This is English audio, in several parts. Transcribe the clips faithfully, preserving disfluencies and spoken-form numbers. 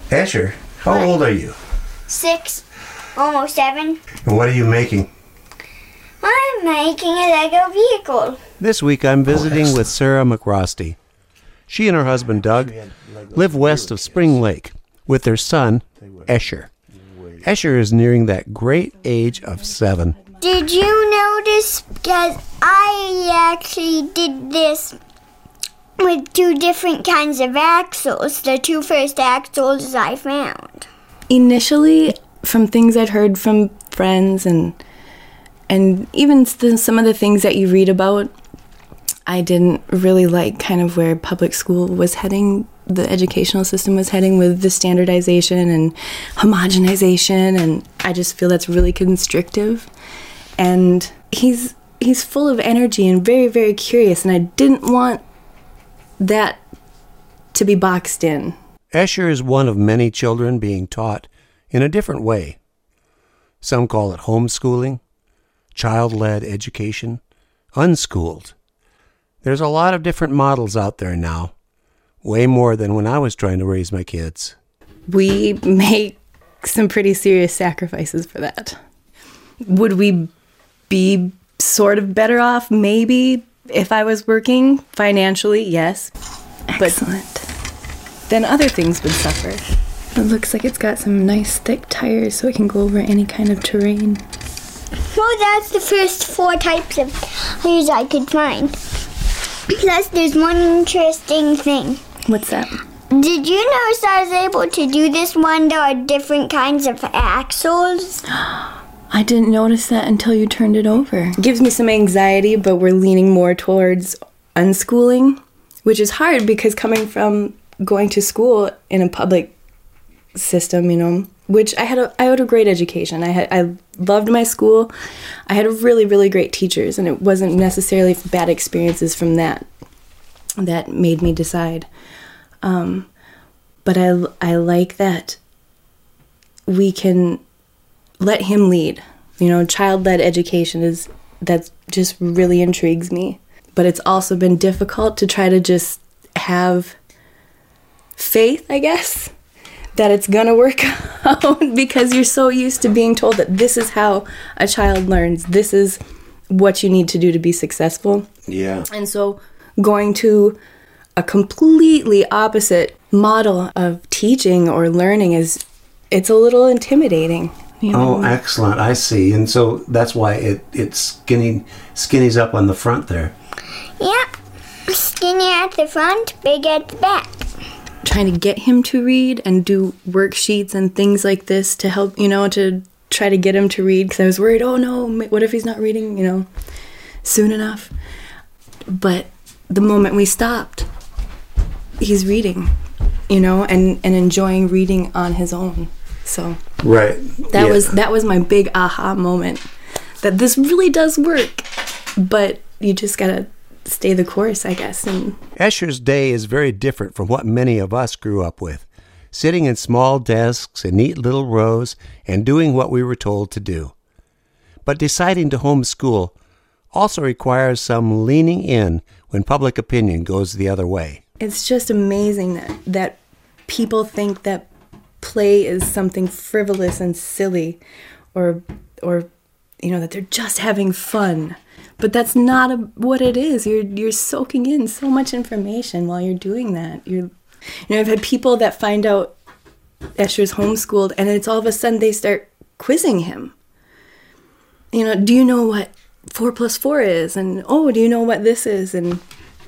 Escher, how What? old are you? Six, almost seven. And what are you making? I'm making a Lego vehicle. This week I'm visiting with Sarah McRosty. She and her husband Doug live west of Spring Lake with their son, Escher. Escher is nearing that great age of seven. Did you notice? Because I actually did this with two different kinds of axles, the two first axles I found. Initially, from things I'd heard from friends and and even st- some of the things that you read about, I didn't really like kind of where public school was heading, the educational system was heading with the standardization and homogenization, and I just feel that's really constrictive. And he's he's full of energy and very, very curious, and I didn't want that to be boxed in. Escher is one of many children being taught in a different way. Some call it homeschooling, child-led education, unschooled. There's a lot of different models out there now, way more than when I was trying to raise my kids. We make some pretty serious sacrifices for that. Would we be sort of better off? Maybe. If I was working financially, yes. Excellent. But then other things would suffer. It looks like it's got some nice thick tires so it can go over any kind of terrain. Well, that's the first four types of tires I could find. Plus, there's one interesting thing. What's that? Did you notice I was able to do this one? There are different kinds of axles. I didn't notice that until you turned it over. It gives me some anxiety, but we're leaning more towards unschooling, which is hard because coming from going to school in a public system, you know, which I had a I had a great education. I had I loved my school. I had really, really great teachers, and it wasn't necessarily bad experiences from that that made me decide. Um, but I, I like that we can let him lead. You know, child-led education is, that just really intrigues me. But it's also been difficult to try to just have faith, I guess, that it's gonna work out because you're so used to being told that this is how a child learns. This is what you need to do to be successful. Yeah. And so going to a completely opposite model of teaching or learning is, it's a little intimidating. You know? Oh, excellent. I see. And so that's why it, it skinny, skinnies up on the front there. Yep. Skinny at the front, big at the back. Trying to get him to read and do worksheets and things like this to help, you know, to try to get him to read, because I was worried, oh no, what if he's not reading, you know, soon enough. But the moment we stopped, he's reading, you know, and, and enjoying reading on his own. So right. that yeah. was that was my big aha moment, that this really does work, but you just gotta stay the course, I guess. And Escher's day is very different from what many of us grew up with, sitting in small desks in neat little rows and doing what we were told to do. But deciding to homeschool also requires some leaning in when public opinion goes the other way. it's just amazing that, that people think that play is something frivolous and silly, or or you know, that they're just having fun. But that's not a, what it is. You're you're soaking in so much information while you're doing that. You're, you know, I've had people that find out Escher's homeschooled, and it's all of a sudden they start quizzing him. You know, do you know what four plus four is? And oh, do you know what this is? And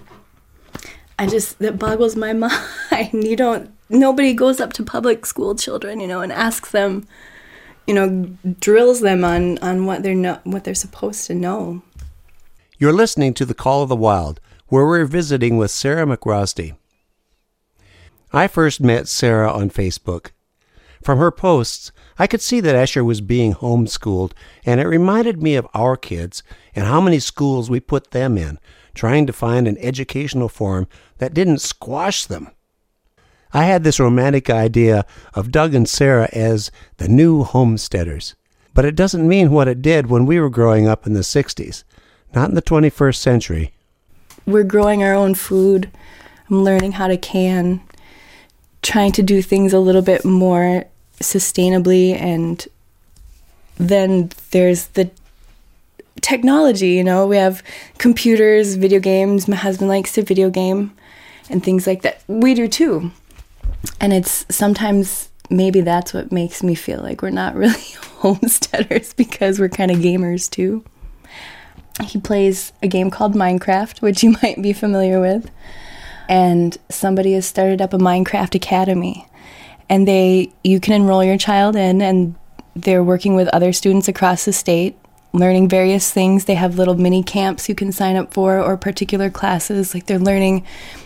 I just, that boggles my mind. You don't, nobody goes up to public school children, you know, and asks them, you know, drills them on, on what they're no, what they're supposed to know. You're listening to The Call of the Wild, where we're visiting with Sarah McRosty. I first met Sarah on Facebook. From her posts, I could see that Escher was being homeschooled, and it reminded me of our kids and how many schools we put them in, trying to find an educational form that didn't squash them. I had this romantic idea of Doug and Sarah as the new homesteaders, but it doesn't mean what it did when we were growing up in the sixties, not in the twenty-first century. We're growing our own food. I'm learning how to can. trying to do things a little bit more sustainably. And then there's the technology, you know, we have computers, video games. My husband likes to video game and things like that. We do too. And it's sometimes maybe that's what makes me feel like we're not really homesteaders, because we're kind of gamers too. He plays a game called Minecraft, which you might be familiar with. And somebody has started up a Minecraft Academy. And they you can enroll your child in, and they're working with other students across the state, learning various things. They have little mini camps you can sign up for, or particular classes. Like they're learning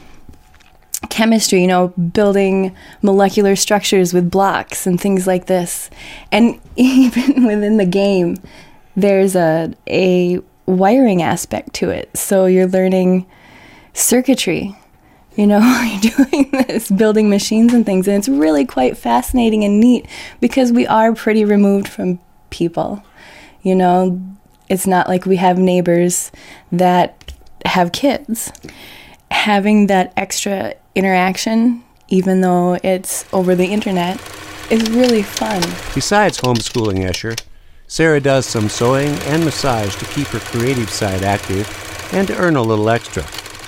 chemistry, you know, building molecular structures with blocks and things like this. And even within the game, there's a a wiring aspect to it. So you're learning circuitry, you know, you're doing this, building machines and things. And it's really quite fascinating and neat, because we are pretty removed from people. You know, it's not like we have neighbors that have kids. Having that extra interaction, even though it's over the internet, is really fun. Besides homeschooling Escher, Sarah does some sewing and massage to keep her creative side active and to earn a little extra.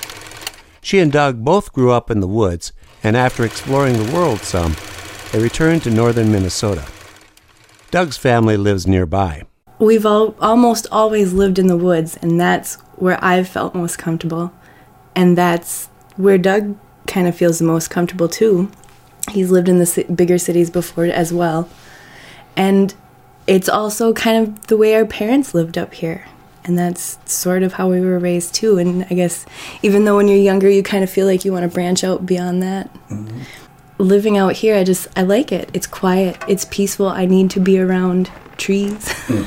She and Doug both grew up in the woods, and after exploring the world some, they returned to northern Minnesota. Doug's family lives nearby. We've all, almost always lived in the woods, and that's where I've felt most comfortable. And that's where Doug kind of feels the most comfortable too. He's lived in the ci- bigger cities before as well. And it's also kind of the way our parents lived up here. And that's sort of how we were raised too. And I guess even though when you're younger, you kind of feel like you want to branch out beyond that. Mm-hmm. Living out here, I just, I like it. It's quiet. It's peaceful. I need to be around trees.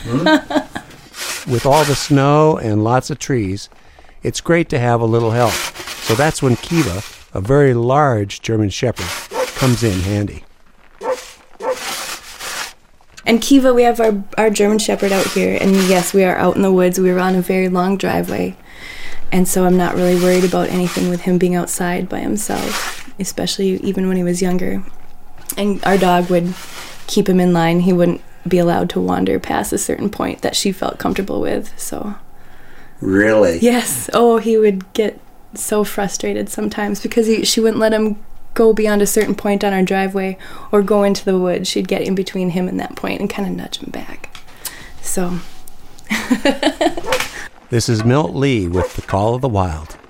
Mm-hmm. With all the snow and lots of trees, it's great to have a little help. So that's when Kiva, a very large German Shepherd, comes in handy. And Kiva, we have our, our German Shepherd out here. And yes, we are out in the woods. We were on a very long driveway. And so I'm not really worried about anything with him being outside by himself, especially even when he was younger. And our dog would keep him in line. He wouldn't be allowed to wander past a certain point that she felt comfortable with. So, really? Yes. Oh, he would get so frustrated sometimes because he, she wouldn't let him go beyond a certain point on our driveway or go into the woods. She'd get in between him and that point and kind of nudge him back. So... This is Milt Lee with The Call of the Wild.